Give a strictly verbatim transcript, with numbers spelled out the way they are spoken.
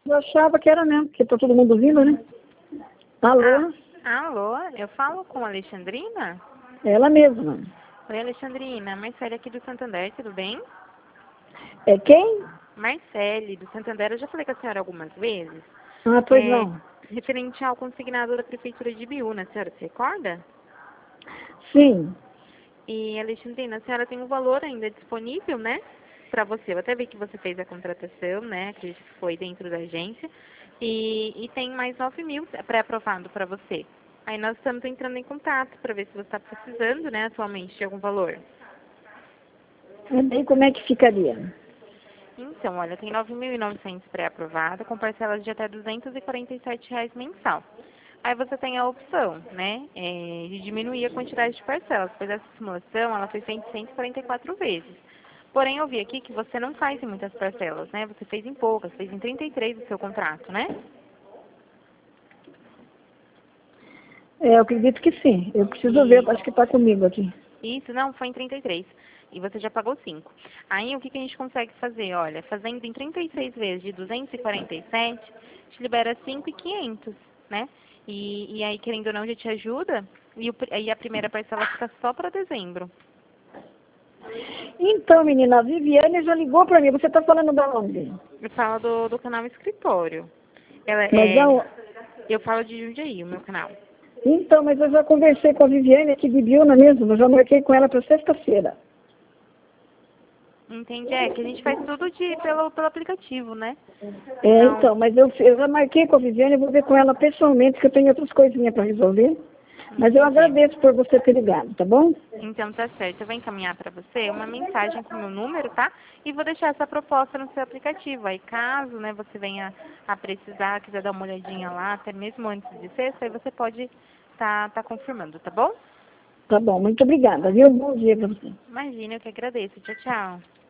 Eu achava que era mesmo, porque tá todo mundo vindo, né? Alô? Ah, alô, eu falo com a Alexandrina? Ela mesma. Oi, Alexandrina, Marcele aqui do Santander, tudo bem? É quem? Marcele, do Santander, eu já falei com a senhora algumas vezes, Ah, pois é, não. referente ao consignado da Prefeitura de Biúna, a senhora se recorda? Sim. E, Alexandrina, a senhora tem um valor ainda disponível, né, para você. Eu até vi que você fez a contratação, né, acredito que foi dentro da agência, e, e tem mais nove mil pré-aprovado para você. Aí nós estamos entrando em contato para ver se você está precisando, né, atualmente, de algum valor. E daí como é que ficaria? Então, olha, tem nove mil e novecentos pré-aprovado, com parcelas de até duzentos e quarenta e sete reais mensal. Aí você tem a opção, né, é, de diminuir a quantidade de parcelas, pois essa simulação, ela foi feita em cento e quarenta e quatro vezes. Porém, eu vi aqui que você não faz em muitas parcelas, né, você fez em poucas, fez em trinta e três o seu contrato, né? É, eu acredito que sim. Eu preciso ver, E acho que tá comigo aqui. isso, não, foi em trinta e três. E você já pagou cinco. Aí, o que, que a gente consegue fazer? Olha, fazendo em trinta e seis vezes de duzentos e quarenta e sete, te libera cinco mil e quinhentos, né? E, e aí, querendo ou não, já te ajuda. E, o, e a primeira parcela fica só para dezembro. Então, menina, a Viviane já ligou pra mim. Você tá falando da onde? Eu falo do, do canal Escritório. Ela Mas é é, o... eu falo de Jundiaí, o meu canal. Então, mas eu já conversei com a Viviane aqui de Biúna mesmo. Eu já marquei com ela para sexta-feira. Entende? É que a gente faz tudo de, pelo, pelo aplicativo, né? É, Então, então, mas eu, eu já marquei com a Viviane, eu vou ver com ela pessoalmente, que eu tenho outras coisinhas para resolver. Mas eu entendi. agradeço por você ter ligado, tá bom? Então tá certo, eu vou encaminhar para você uma mensagem com o meu número, tá? E vou deixar essa proposta no seu aplicativo. Aí caso, né, você venha a precisar, quiser dar uma olhadinha lá, até mesmo antes de sexta, aí você pode tá, tá confirmando, tá bom? Tá bom, muito obrigada, viu? Bom dia para você. Imagina, eu que agradeço. Tchau, tchau.